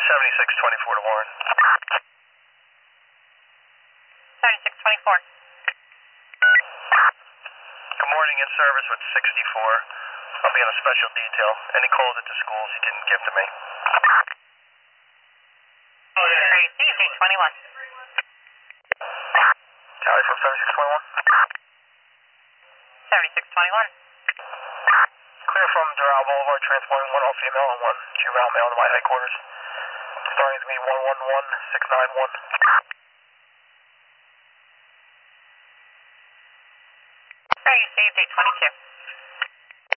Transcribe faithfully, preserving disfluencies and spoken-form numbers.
seventy-six twenty-four to Warren. seventy-six twenty-four. Good morning, in service with sixty-four. I'll be on a special detail. Any calls at the schools you can give to me. seventy-six twenty-one. Tally from seventy-six twenty-one. seventy-six twenty-one. Clear from Doral Boulevard, transporting one all female and one juvenile male to my headquarters. Starting to be one one one six nine one. Sorry, you saved eight twenty-two.